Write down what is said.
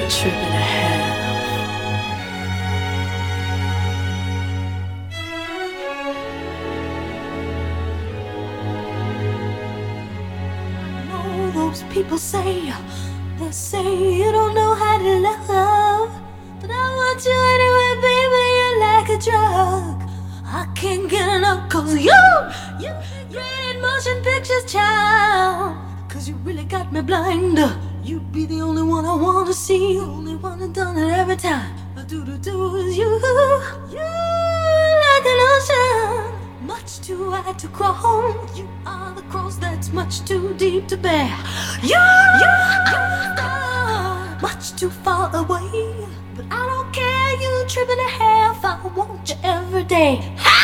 trip and a half. I know those people say, they say you don't know how to love, but I want you anyway, baby, you're like a drug. I can't get enough, cause you great motion pictures, child. Cause you really got me blind. You'd be the only one I wanna see, only one that done it every time. I do is you like an ocean, much too wide to cross. You are the cross that's much too deep to bear. You much too far away, but I don't care. You trip and a half, I want you every day.